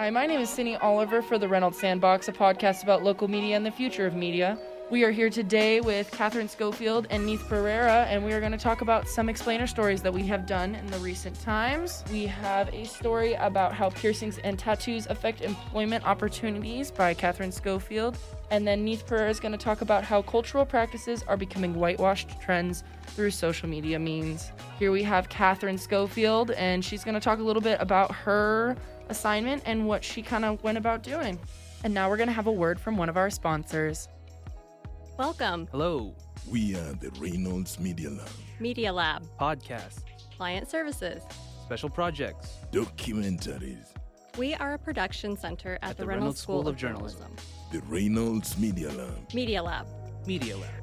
Hi, my name is Cindy Oliver for the Reynolds Sandbox, a podcast about local media and the future of media. We are here today with Catherine Schofield and Neith Pereira, and we are going to talk about some explainer stories that we have done in the recent times. We have a story about how piercings and tattoos affect employment opportunities by Catherine Schofield. And then Neith Pereira is going to talk about how cultural practices are becoming whitewashed trends through social media memes. Here we have Catherine Schofield, and she's going to talk a little bit about her assignment and what she kind of went about doing. And now we're going to have a word from one of our sponsors. Welcome. Hello. We are the Reynolds Media Lab. Media Lab. Podcast. Client services. Special projects. Documentaries. We are a production center at the Reynolds School of Journalism. The Reynolds Media Lab. Media Lab. Media Lab.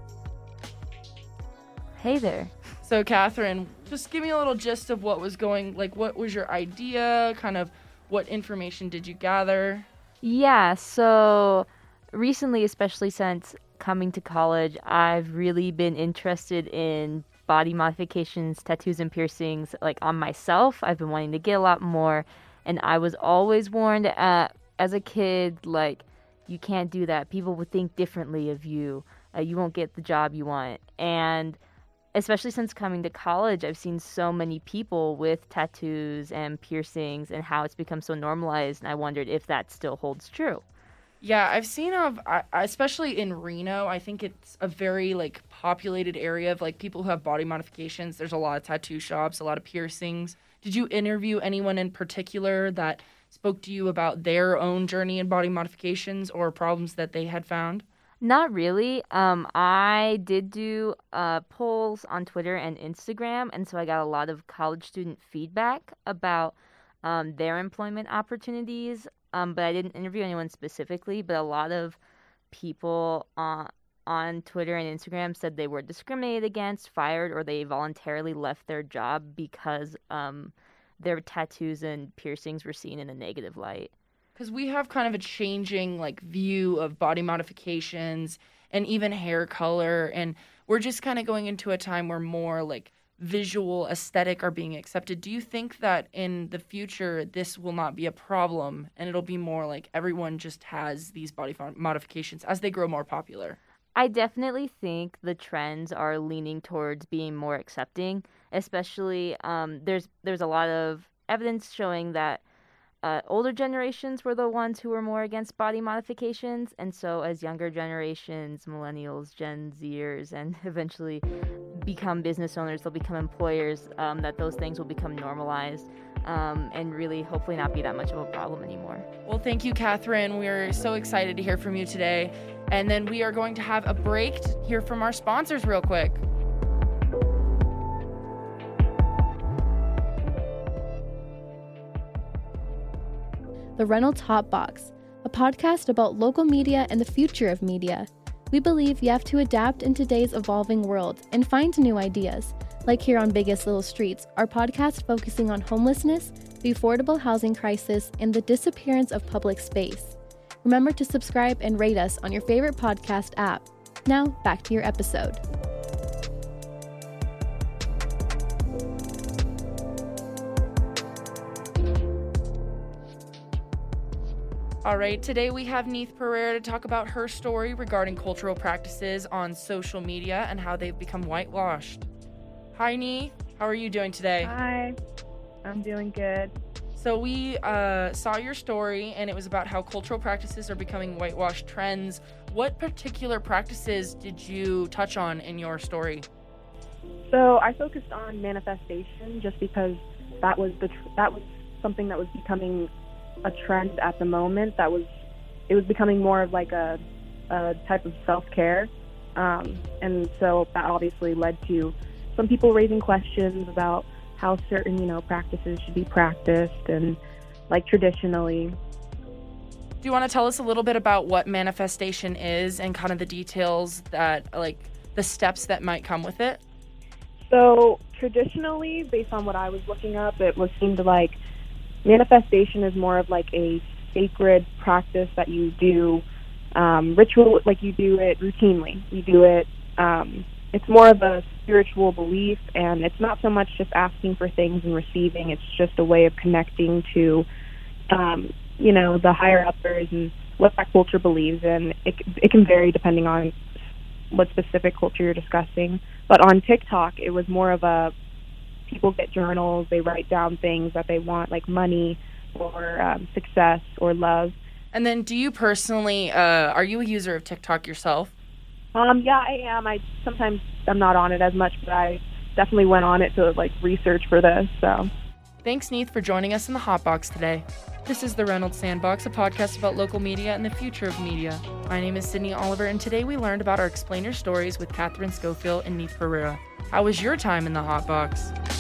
Hey there. So, Catherine, just give me a little gist of what was what was your idea? Kind of what information did you gather? Yeah, so recently, especially since coming to college, I've really been interested in body modifications, tattoos, and piercings, on myself. I've been wanting to get a lot more, and I was always warned as a kid, you can't do that. People would think differently of you. You won't get the job you want. And especially since coming to college, I've seen so many people with tattoos and piercings and how it's become so normalized, and I wondered if that still holds true. Yeah, I've seen especially in Reno, I think it's a very, populated area of, people who have body modifications. There's a lot of tattoo shops, a lot of piercings. Did you interview anyone in particular that spoke to you about their own journey in body modifications or problems that they had found? Not really. I did do polls on Twitter and Instagram, and so I got a lot of college student feedback about their employment opportunities, but I didn't interview anyone specifically, but a lot of people on Twitter and Instagram said they were discriminated against, fired, or they voluntarily left their job because their tattoos and piercings were seen in a negative light. Because we have kind of a changing, view of body modifications and even hair color, and we're just kind of going into a time where more, visual aesthetic are being accepted. Do you think that in the future this will not be a problem and it'll be more everyone just has these body modifications as they grow more popular? I definitely think the trends are leaning towards being more accepting, especially there's a lot of evidence showing that older generations were the ones who were more against body modifications, and so as younger generations, millennials, Gen Zers, and eventually become business owners, they'll become employers, that those things will become normalized and really hopefully not be that much of a problem anymore. Well, thank you, Catherine. We're so excited to hear from you today. And then we are going to have a break to hear from our sponsors real quick. The Reynolds Hot Box, a podcast about local media and the future of media. We believe you have to adapt in today's evolving world and find new ideas, like here on Biggest Little Streets, our podcast focusing on homelessness, the affordable housing crisis, and the disappearance of public space. Remember to subscribe and rate us on your favorite podcast app. Now, back to your episode. All right, today we have Neith Pereira to talk about her story regarding cultural practices on social media and how they've become whitewashed. Hi, Neith. How are you doing today? Hi. I'm doing good. So we saw your story, and it was about how cultural practices are becoming whitewashed trends. What particular practices did you touch on in your story? So I focused on manifestation just because that was something that was becoming a trend at the moment. It was becoming more of a type of self-care, and so that obviously led to some people raising questions about how certain practices should be practiced and traditionally. Do you want to tell us a little bit about what manifestation is and kind of the details that the steps that might come with it? So traditionally, based on what I was looking up, it seemed like manifestation is more of a sacred practice that you do, ritual, you do it routinely. You do it, it's more of a spiritual belief, and it's not so much just asking for things and receiving. It's just a way of connecting to the higher uppers and what that culture believes in. It can vary depending on what specific culture you're discussing. But on TikTok, it was more of people get journals, they write down things that they want, like money or success or love. And then do you personally, are you a user of TikTok yourself? Yeah, I am. Sometimes I'm not on it as much, but I definitely went on it to research for this. So, thanks, Neith, for joining us in the Hot Box today. This is the Reynolds Sandbox, a podcast about local media and the future of media. My name is Sydney Oliver, and today we learned about our explainer stories with Catherine Schofield and Neith Pereira. How was your time in the Hot Box?